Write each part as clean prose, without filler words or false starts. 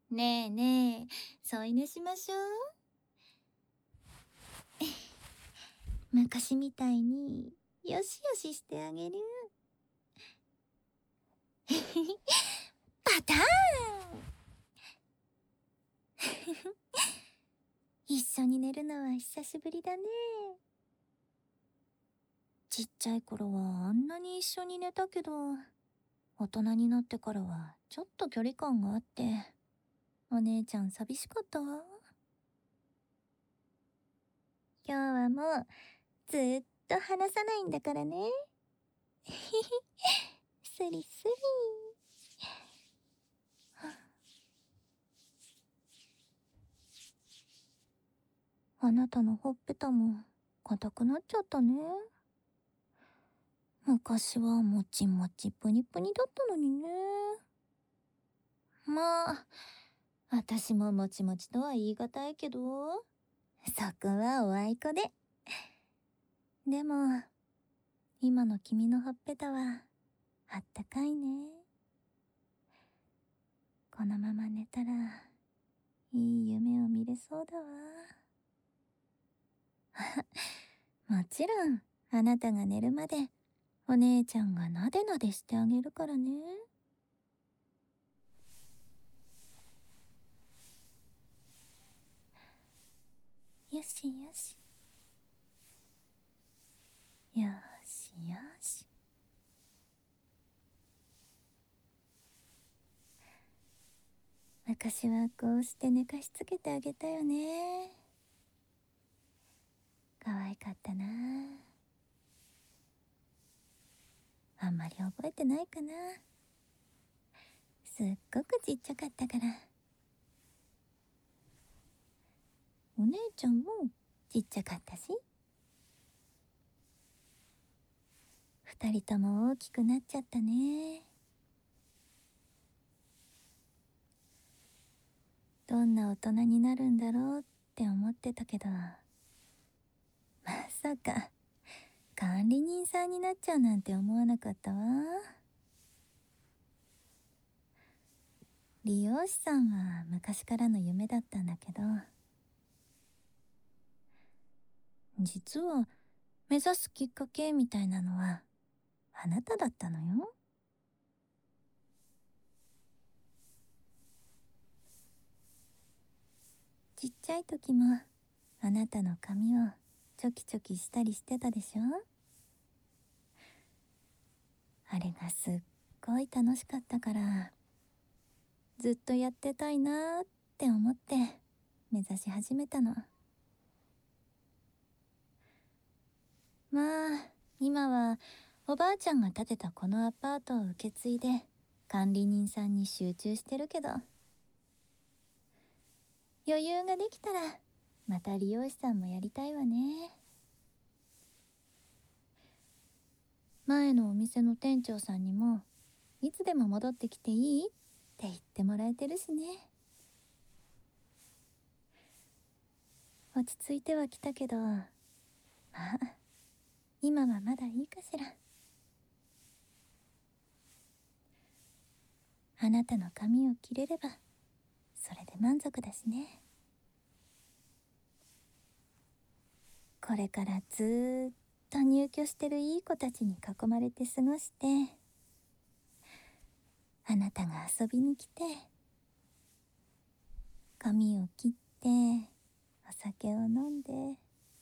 ねえねえ、添い寝しましょう。昔みたいに、よしよししてあげる。パターン。一緒に寝るのは久しぶりだね。ちっちゃい頃はあんなに一緒に寝たけど、大人になってからはちょっと距離感があって、お姉ちゃん寂しかったわ。今日はもうずっと離さないんだからね。スリスリ。あなたのほっぺたも硬くなっちゃったね。昔はもちもちぷにぷにだったのにね。まあ、私ももちもちとは言い難いけど、そこはおあいこで。でも、今の君のほっぺたはあったかいね。このまま寝たら、いい夢を見れそうだわ。もちろん、あなたが寝るまで、お姉ちゃんがなでなでしてあげるからね。よしよし。よしよし。昔はこうして寝かしつけてあげたよね。可愛かったな。あんまり覚えてないかな。すっごくちっちゃかったから。お姉ちゃんもちっちゃかったし。二人とも大きくなっちゃったね。どんな大人になるんだろうって思ってたけど、まさか管理人さんになっちゃうなんて思わなかったわ。理容師さんは昔からの夢だったんだけど、実は目指すきっかけみたいなのはあなただったのよ。ちっちゃい時もあなたの髪をチョキチョキしたりしてたでしょ。あれがすっごい楽しかったから、ずっとやってたいなーって思って目指し始めたの。まあ今はおばあちゃんが建てたこのアパートを受け継いで管理人さんに集中してるけど、余裕ができたらまた理容師さんもやりたいわね。前のお店の店長さんにもいつでも戻ってきていいって言ってもらえてるしね。落ち着いてはきたけど、まあ今はまだいいかしら。あなたの髪を切れればそれで満足だしね。これからずーっと入居してるいい子たちに囲まれて過ごして、あなたが遊びに来て、髪を切ってお酒を飲んで、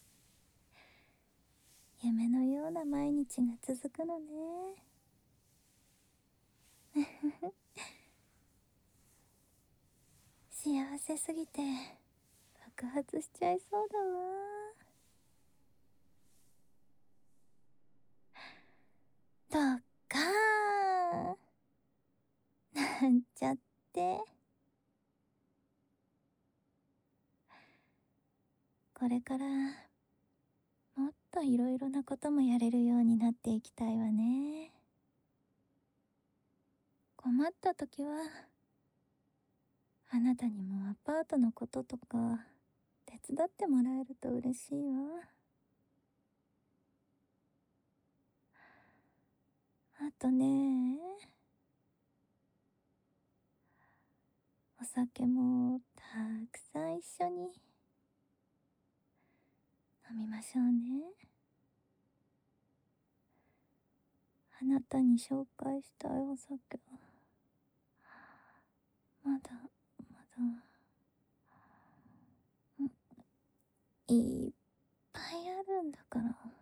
夢のような毎日が続くのね。幸せすぎて爆発しちゃいそうだわ。どっかーなんちゃって。これからもっといろいろなこともやれるようになっていきたいわね。困った時はあなたにもアパートのこととか手伝ってもらえると嬉しいわ。あとね、お酒もたくさん一緒に飲みましょうね。あなたに紹介したいお酒はまだいっぱいあるんだから。